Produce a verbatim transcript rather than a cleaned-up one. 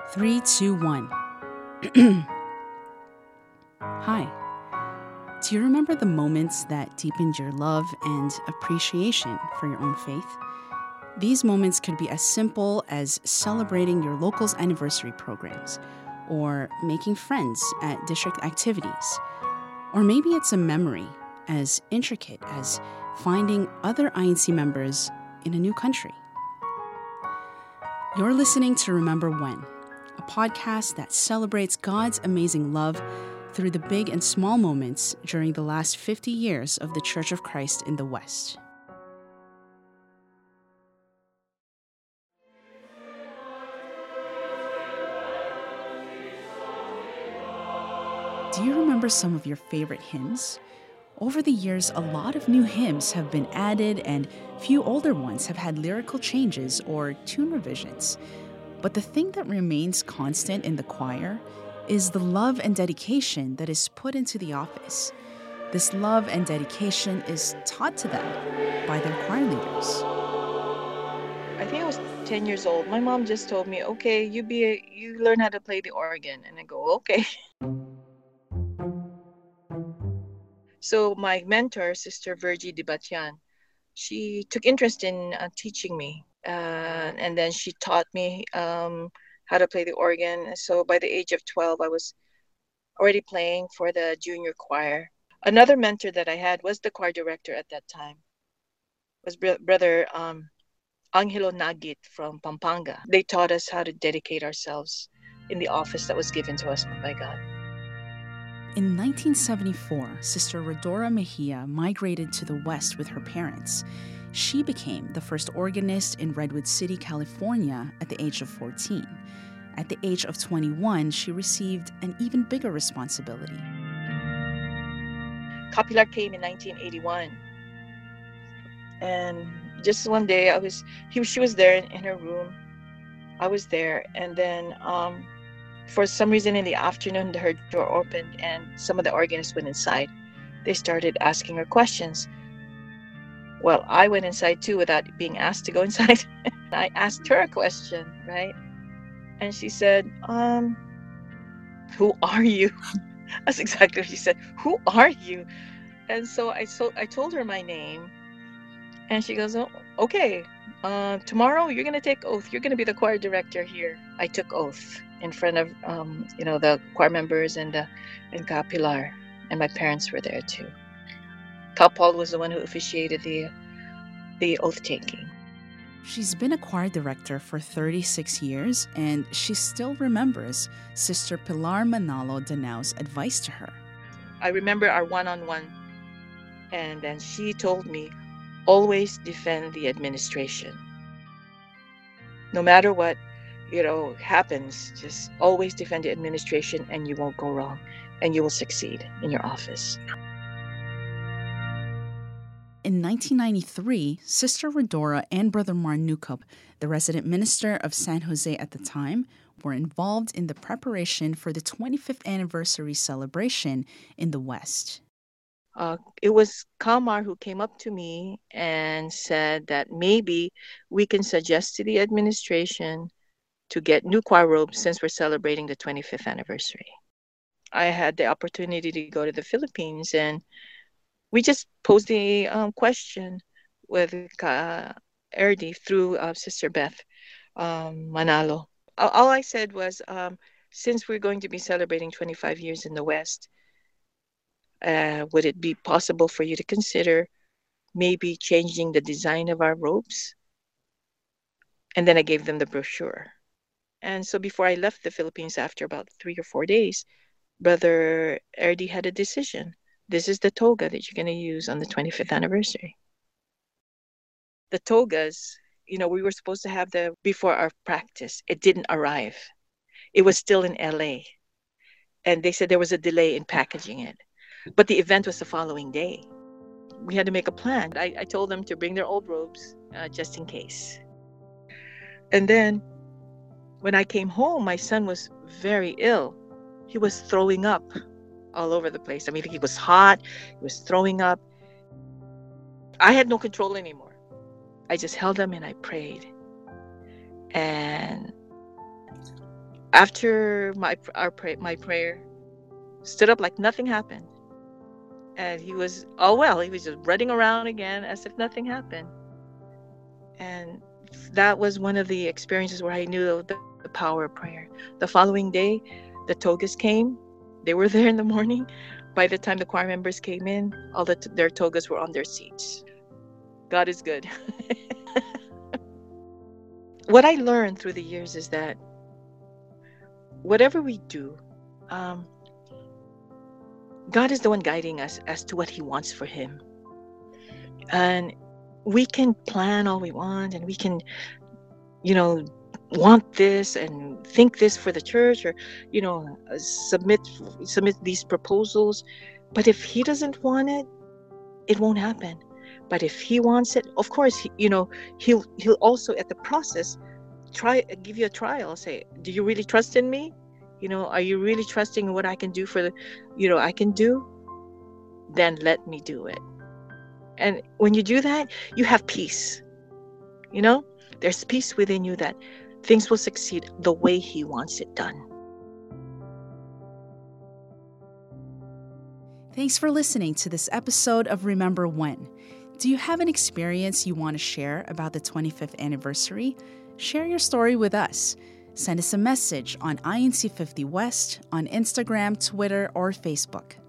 Three, two, one. Hi. Do you remember the moments that deepened your love and appreciation for your own faith? These moments could be as simple as celebrating your local's anniversary programs, or making friends at district activities. Or maybe it's a memory as intricate as finding other I N C members in a new country. You're listening to Remember When, a podcast that celebrates God's amazing love through the big and small moments during the last fifty years of the Church of Christ in the West. Do you remember some of your favorite hymns? Over the years, a lot of new hymns have been added, and few older ones have had lyrical changes or tune revisions. But the thing that remains constant in the choir is the love and dedication that is put into the office. This love and dedication is taught to them by their choir leaders. I think I was ten years old. My mom just told me, okay, you be a, you learn how to play the organ. And I go, okay. So my mentor, Sister Virgie Dibatian, she took interest in uh, teaching me. Uh, and then she taught me um, how to play the organ. So by the age of twelve, I was already playing for the junior choir. Another mentor that I had was the choir director at that time, was br- Brother um, Angelo Nagit from Pampanga. They taught us how to dedicate ourselves in the office that was given to us by God. In nineteen seventy-four, Sister Rodora Mejia migrated to the West with her parents. She became the first organist in Redwood City, California at the age of fourteen. At the age of twenty-one, she received an even bigger responsibility. Capilar came in nineteen eighty-one. And just one day, I was he she was there in, in her room. I was there, and then um, for some reason in the afternoon, her door opened, and some of the organists went inside. They started asking her questions. Well, I went inside too without being asked to go inside. I asked her a question, right? And she said, um, who are you? That's exactly what she said. Who are you? And so I so I told her my name, and she goes, oh, okay. Uh, tomorrow you're gonna take oath. You're gonna be the choir director here. I took oath in front of um, you know, the choir members and the and Capilar, and my parents were there too. Cap Paul was the one who officiated the the oath taking. She's been a choir director for thirty-six years, and she still remembers Sister Pilar Manalo Danao's advice to her. I remember our one-on-one, and then she told me, always defend the administration. No matter what, you know, happens, just always defend the administration, and you won't go wrong, and you will succeed in your office. In nineteen ninety-three, Sister Rodora and Brother Marnukup, the resident minister of San Jose at the time, were involved in the preparation for the twenty-fifth anniversary celebration in the West. Uh, it was Kamar who came up to me and said that maybe we can suggest to the administration to get new choir robes since we're celebrating the twenty-fifth anniversary. I had the opportunity to go to the Philippines, and we just posed the um, question with uh, Erdi through uh, Sister Beth um, Manalo. All, all I said was, um, since we're going to be celebrating twenty-five years in the West, uh, would it be possible for you to consider maybe changing the design of our robes? And then I gave them the brochure. And so before I left the Philippines, after about three or four days, Brother Erdi had a decision. This is the toga that you're going to use on the twenty-fifth anniversary. The togas, you know, we were supposed to have the before our practice. It didn't arrive. It was still in L A. And they said there was a delay in packaging it. But the event was the following day. We had to make a plan. I, I told them to bring their old robes uh, just in case. And then when I came home, my son was very ill. He was throwing up all over the place. I mean, he was hot, he was throwing up. I had no control anymore. I just held him and I prayed. And After my our pray, my prayer, stood up like nothing happened, and he was all well. He was just running around again as if nothing happened. And that was one of the experiences where I knew the, the power of prayer. The following day, the togas came. They were there in the morning. By the time the choir members came in, all the t- their togas were on their seats. God is good. What I learned through the years is that whatever we do, um, God is the one guiding us as to what He wants for Him. And we can plan all we want, and we can, you know, want this and think this for the church, or, you know, submit submit these proposals. But if He doesn't want it, it won't happen. But if He wants it, of course, he, you know, he'll he'll also at the process try give you a trial. Say, do you really trust in me? You know, are you really trusting in what I can do for the, you know, I can do? Then let me do it. And when you do that, you have peace. You know, there's peace within you that things will succeed the way He wants it done. Thanks for listening to this episode of Remember When. Do you have an experience you want to share about the twenty-fifth anniversary? Share your story with us. Send us a message on I N C fifty West on Instagram, Twitter, or Facebook.